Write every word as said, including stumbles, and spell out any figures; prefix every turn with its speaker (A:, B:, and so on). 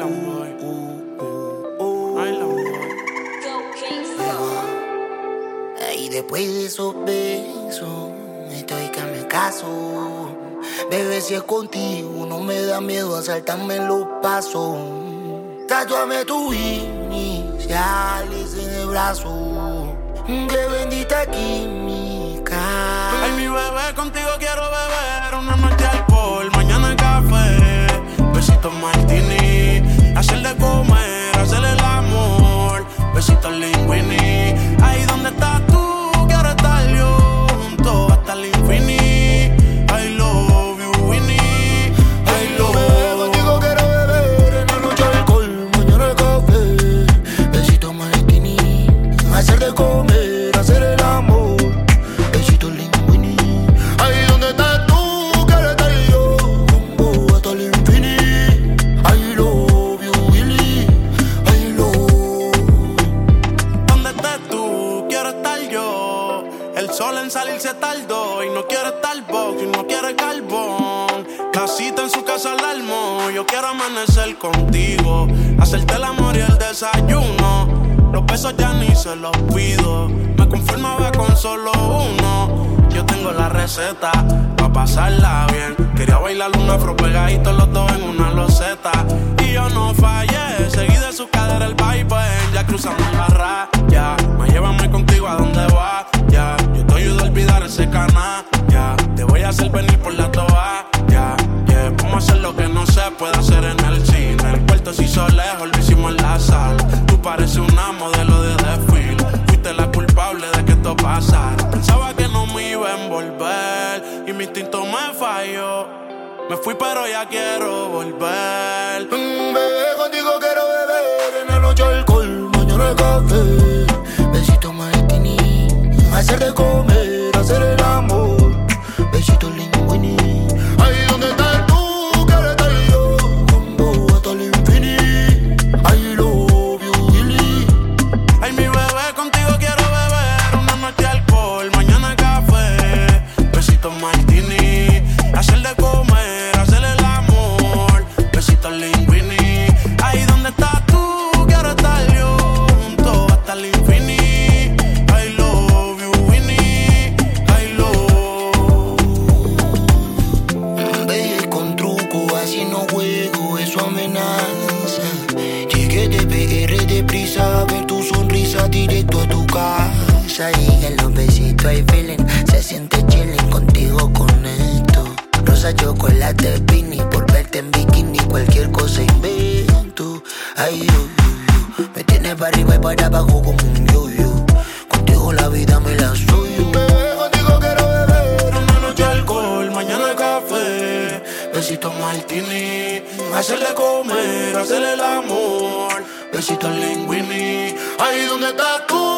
A: Island boy. Island boy.
B: Y después de esos besos, estoy que me caso. Bebé, si es contigo, no me da miedo asaltarme los pasos. Tatuame tus iniciales en el brazo. Qué bendita química.
A: Ay, mi bebé, contigo quiero beber una noche alcohol, mañana café, besitos martini, hacer de comer, hacer el amor, besitos linguini. Ahí donde estás tú, quiero estar yo junto hasta el infinito. I love you, Winnie. I love
B: Bebé, contigo quiero beber en la noche alcohol, mañana café, besitos martini, hacer de comer, hacer el amor, besitos linguini. Ahí donde estás tú, quiero estar yo junto hasta el infinito. I love you, Willy. I love.
A: donde estés tú, quiero estar yo. El sol en salirse tardó y no quiere estar box y no quiere carbón. Casita en su casa al almo, yo quiero amanecer contigo, hacerte el amor y el desayuno. Los besos ya ni se los pido, me conformaba con solo uno. Yo tengo la receta pa' pasarla bien. Quería bailar un afro pegaditos los dos en una loseta. Y yo no fallé, seguí de su cadera el vibe. Ya cruzamos la raya, más llévame contigo a donde va. Ya, yo te ayudo a olvidar ese canal. Ya, te voy a hacer venir por la toalla. Ya, yeah, vamos a hacer lo que no se puede hacer en el cine. El cuarto se hizo lejos, lo hicimos en la sala. Tú pareces una modelo de desfile. Fuiste la culpable de que esto pasara. Pensaba que no me iba a envolver y mi instinto me falló. Me fui pero ya quiero volver.
B: Mm, bebé, contigo quiero beber en la noche alcohol, mañana café, besitos martini, hacer de comer, hacer el amor, besitos linguini. Ahí donde estás tú, quiero estar yo con vos hasta el infinito. I love you, Willy.
A: Ay, mi bebé, contigo quiero beber una noche alcohol, mañana café, besitos martini, hacer de comer, hacer el amor, besitos linguini. Ahí donde estás tú, quiero estar yo junto hasta el infinito. I love you, Winnie. I love.
B: Baby, con truco, así no juego, eso amenaza. Llegué de P R deprisa, a ver tu sonrisa directo a tu casa. Y en los besitos hay feeling, se siente chilling, contigo conecto. Rosa, chocolate, pini, por verte en bikini, cualquier cosa invento. Ay, yo, yo, yo, me tienes para arriba y para abajo como un yo-yo. Contigo la vida me la suyo. Bebé, contigo quiero beber
A: Una noche alcohol, mañana café, besitos martini, hacerle comer, hacerle el amor, besitos linguini.
B: ahí donde estás tú.